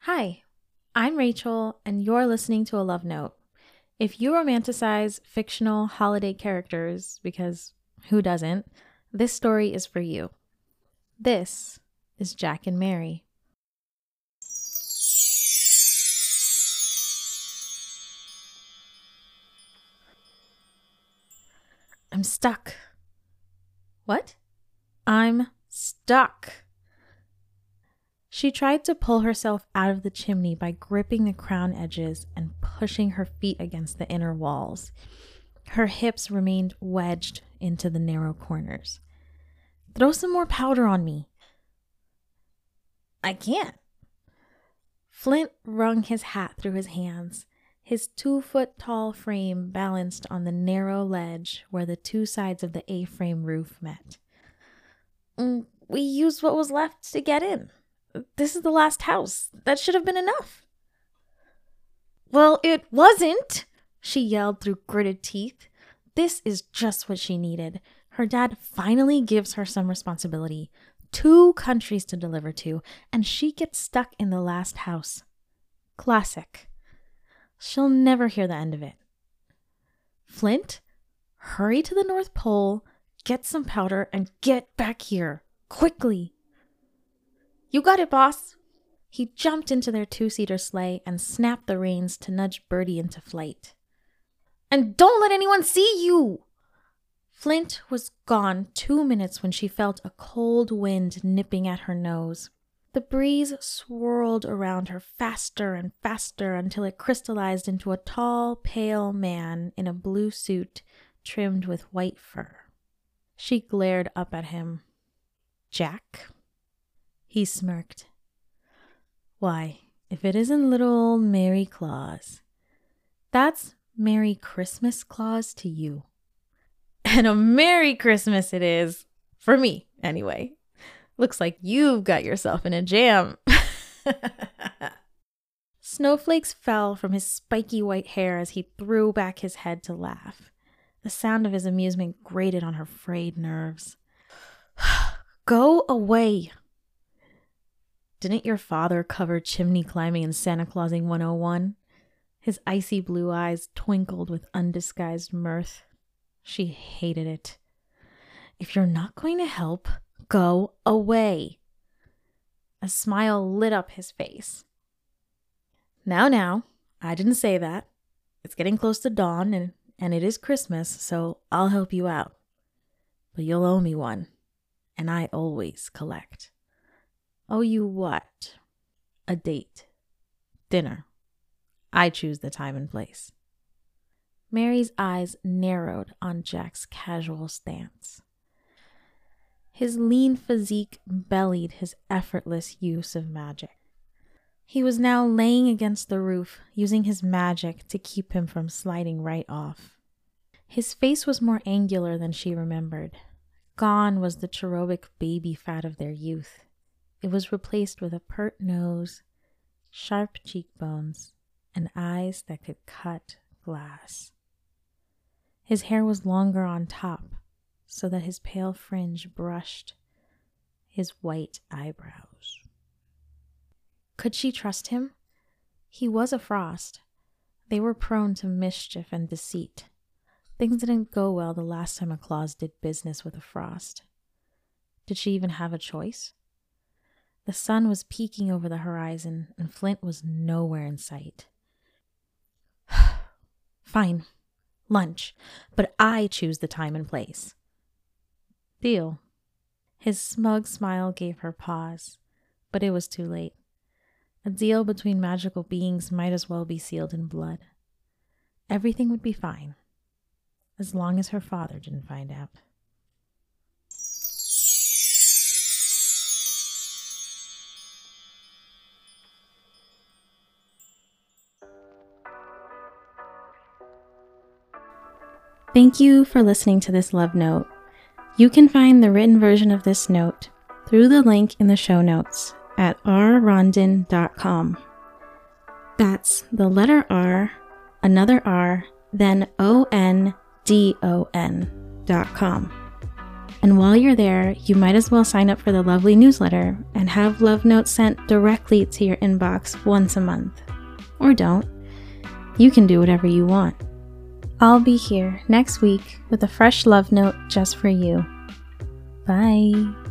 Hi, I'm Rachel, and you're listening to A Love Note. If you romanticize fictional holiday characters, because who doesn't, this story is for you. This is Jack and Mary. I'm stuck. What? I'm stuck. She tried to pull herself out of the chimney by gripping the crown edges and pushing her feet against the inner walls. Her hips remained wedged into the narrow corners. Throw some more powder on me. I can't. Flint wrung his hat through his hands. His 2-foot-tall frame balanced on the narrow ledge where the two sides of the A-frame roof met. We used what was left to get in. This is the last house. That should have been enough. Well, it wasn't, she yelled through gritted teeth. This is just what she needed. Her dad finally gives her some responsibility. 2 countries to deliver to, and she gets stuck in the last house. Classic. She'll never hear the end of it. Flint, hurry to the North Pole, get some powder, and get back here. Quickly. You got it, boss. He jumped into their 2-seater sleigh and snapped the reins to nudge Birdie into flight. And don't let anyone see you! Flint was gone 2 minutes when she felt a cold wind nipping at her nose. The breeze swirled around her faster and faster until it crystallized into a tall, pale man in a blue suit trimmed with white fur. She glared up at him. Jack? He smirked. Why, if it isn't little old Mary Claus. That's Merry Christmas Claus to you. And a Merry Christmas it is. For me, anyway. Looks like you've got yourself in a jam. Snowflakes fell from his spiky white hair as he threw back his head to laugh. The sound of his amusement grated on her frayed nerves. Go away. Didn't your father cover chimney climbing in Santa Clausing 101? His icy blue eyes twinkled with undisguised mirth. She hated it. If you're not going to help, go away. A smile lit up his face. Now, I didn't say that. It's getting close to dawn and it is Christmas, so I'll help you out. But you'll owe me one, and I always collect. Owe you what? A date. Dinner. I choose the time and place. Mary's eyes narrowed on Jack's casual stance. His lean physique bellied his effortless use of magic. He was now laying against the roof, using his magic to keep him from sliding right off. His face was more angular than she remembered. Gone was the cherubic baby fat of their youth. It was replaced with a pert nose, sharp cheekbones, and eyes that could cut glass. His hair was longer on top, so that his pale fringe brushed his white eyebrows. Could she trust him? He was a Frost. They were prone to mischief and deceit. Things didn't go well the last time a Claus did business with a Frost. Did she even have a choice? The sun was peeking over the horizon, and Flint was nowhere in sight. Fine. Lunch. But I choose the time and place. Deal. His smug smile gave her pause, but it was too late. A deal between magical beings might as well be sealed in blood. Everything would be fine, as long as her father didn't find out. Thank you for listening to this love note. You can find the written version of this note through the link in the show notes at rrondon.com. That's the letter R, another R, then ONDON.com. And while you're there, you might as well sign up for the lovely newsletter and have love notes sent directly to your inbox once a month. Or don't. You can do whatever you want. I'll be here next week with a fresh love note just for you. Bye.